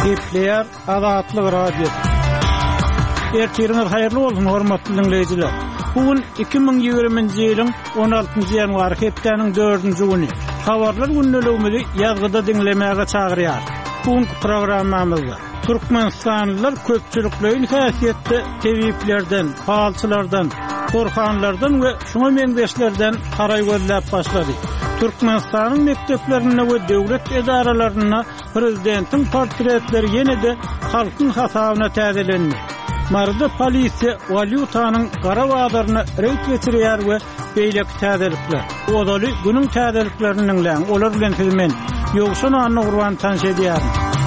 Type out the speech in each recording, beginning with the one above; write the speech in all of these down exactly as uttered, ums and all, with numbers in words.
Kepler Azatlyk Radio. Ertiriniz hayırlı olsun hormatly dinleyijiler. Bugün iki ming ýygrymynjy ýylyň on altynjy ýanwary hepdeniň dördünji güni. Habarlar günnelegimizi ýazgyda dinlemäge çagyrýar. Bugünkü programmamyzda Türkmenistanlylar köpçüliklerin häsiýetde tebiplerden, falçylardan, korkanlardan we şoňa meňzeşlerden garay gözläp başlady. Türkmenistanyň mekdeplerine we döwlet edaralaryna prezidentiň portretleri ýene-de halkyň hasabyna täzelendi. Marda polisiýa valyutanyň gara wagdaryna reýt geçirýär we beýleki täzelikler. Odaly günüň täzelikleriniň bilen olar bilen tilmen ýogşan anyny gurban tanşedýär.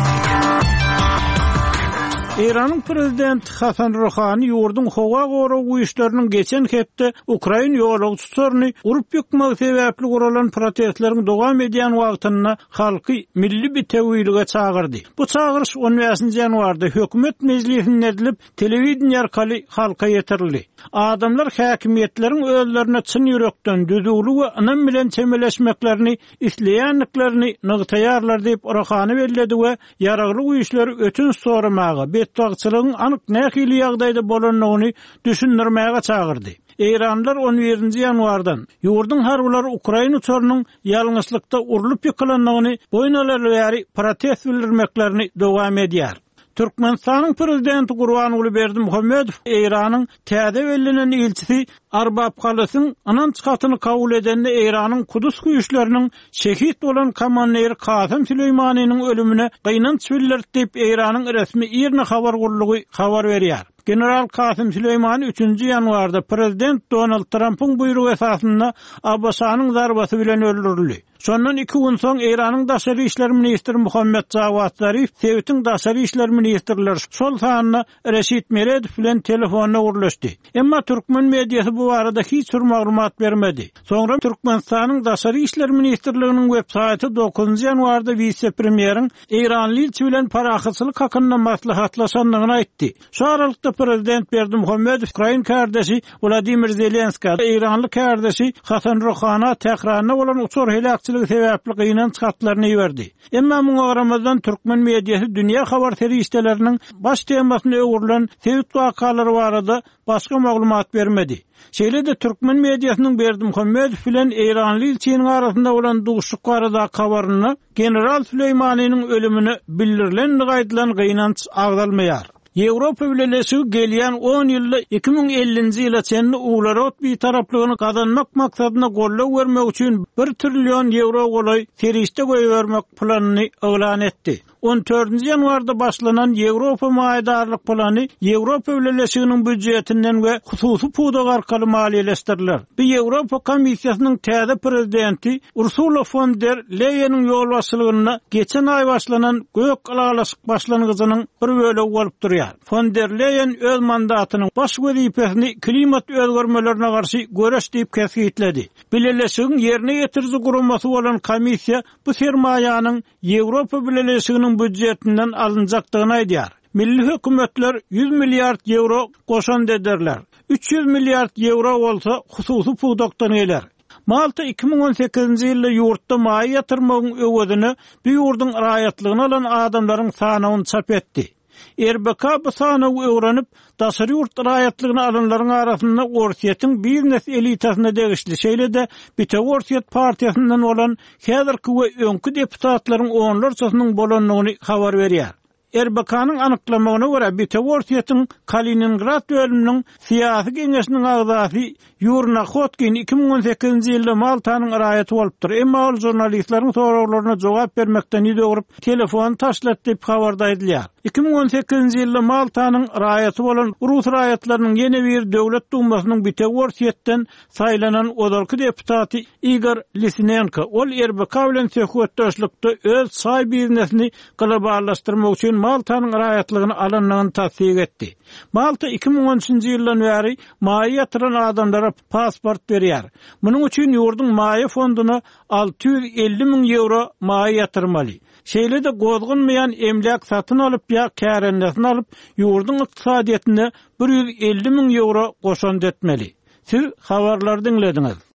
İran'ın prezidenti Hasan Rouhani ýurdun howa goraw güýçleriniň geçen hepde Ukraina ýolagçylaryny urup ýykmagy sebäpli guralan protestleriň dowam edýän wagtyna halky milli bitewýlige çagyrdy. Bu çagyryş on beşinji ýanwarda hökümet mejlisinde edilip telewizion ýarkaly halka ýetirildi. Adamlar häkimetleriň özlerine çyn ýürekden düzgünlük we anam bilen çemeleşmeklerini isleýänliklerini nygtaýarlar diýip Rouhani belledi we ýaragly güýçleri ötün soramagy betbagçylygyň anyk nähili ýagdaýda bolanyny düşündirmäge çagyrdy. İranlar on birinji ýanwardan ýurdun harbylary Ukraina uçurynyň ýalňyçlykda urulyp ýykylanmagyny boýnalarly bäri protest bildirmeklerini dowam edýär. Türkmenistanyň prezidenti Gurbanuly Berdimuhammedow İranyň täze bellenen elçisi Arbab Kalasyň anan çykatyny kabul edende İranyň Kudus güýçleriniň şehit bolan komandir Kasym Süleýmanynyň ölümine gynanç bildirip İranyň resmi ýerine habar gurulugy habar berýär. General Kasym Süleýmany üçünji ýanwarda prezident Donald Trump'yň buýrugy esasynda Abbasanyň zarbasy bilen öldürildi. Şondan iki gün soň İranyň daşary işler ministri Muhammed Javad Zarif Sewitiň daşary işler ministrleri şol sanyna Reşit Meredow bilen telefonna gurulşdy. Emma türkmen mediýasy bu barada hiç bir maglumat bermedi. Soňra Türkmenistanyň daşary işler ministrliginiň web saýty dokuzunji ýanwarda vice-premieriň İranly ilçi bilen parahatçylyk hakynda maslahatlaşanlygyny aýtdy. Şu aralykda prezident Berdimuhammedow Ukraina kardeşi Vladimir Zelenskiy, İranly kardeşi Hasan Rouhani tekrarına bolan uçur helakçylygy sebäpli gynanç hatlaryny ýerdi. Emma muňa garamazdan türkmen mediýasy dünýä habar terişdeleriniň baş temasyny öwrülen Sewit wakalary barada başga maglumat bermedi. Şeýle-de türkmen mediýasynyň Berdimuhammedow bilen İranly ilçiniň arasynda bolan duguşyk barada habaryny General Süleýmanynyň ölümini bildirilen gaýdylan gynanç agdalmaýar. Ýewropa Birleşigi gelýän on ýylda iki ming ellinji ýyla çenli ugrarot bir taraplygyny kazanmak maksadyna gollaw bermek üçin bir trillion euro golay terişde goýbermek planyny elan etdi. on dördünji ýanwarda başlanan Ýewropa maýdarlyk plany Ýewropa Birleşiginiň büdjetinden we hususy puda arkaly maliýeleşdiriler. Bu Ýewropa Komissiýasynyň täze prezidenti Ursula von der Leyen'in ýol başçylygyna geçen ay başlanan gök alalaşyk başlanygynyň bir bölegi bolup durýar. Von der Leyen öz mandatynyň baş wezipesini klimat özgermelerine garşy göreş diýip kesgitledi. Birleşigiň ýerine ýetirji gurulmasy bolan komissiýa bu sermaýanyň Ýewropa Birleşiginiň büdjetinden alınjakdygyny aýdýar. Milli hökümetler yüz milyard euro goşan dediler. üç yüz milyard euro bolsa hususy pudokdan geler. Malta iki ming on sekizinji ýylda ýurtda maý ýatyrmagyň öwedini bu ýurdun raýatlygyny alan adamlaryň sanawyny çap etdi. R B K bu sanawy öwrenip daşary ýurt raýatlygyny alanlaryň arasynda Orsiýetiň biznes elitasyna degişli. Şeýle-de Bite Orsiýet partiýasyndan bolan häzirki we öňkü deputatlaryň onlarçasynyň bolanyny habar berýär. R B K'nın anyklamagyna görä Bite Orsiýetiň Kaliningrad bölüminiň syýasy geňeşiniň agzasy Yurna Khotkin iki ming on sekizinji ýylda Maltanyň raýaty bolupdyr. Emma ol jurnalistleriň soraklaryna jogap bermekden ýüdürip telefon taşlat diýip habarda edilýär. iki ming on sekizinji ýylda Maltanyň raýaty bolan Rus raýatlarynyň ýene bir döwlet dumasynyň Bite Orsiýetden saýlanan odalky deputaty Igor Lisnenko ol R B K bilen söhbetdeşlikde öz saý biznesini globallaşdyrmak üçin Maltanyň raýatlygyny alanlygyny tasdik etdi. Malta iki ming on üçinji ýyldan bäri maýa ýatyran adamlara pasport berýär. Munyň üçin ýurdun maýa fonduny alty yüz elli ming euro maýa ýatyrmaly. Şeýle-de gozgunmaýan emlak satyn alyp ýa kärennesini alyp ýurdun ykdysadyýatyna bir yüz elli ming euro goşan etmeli. Siz habarlar dinlediňiz.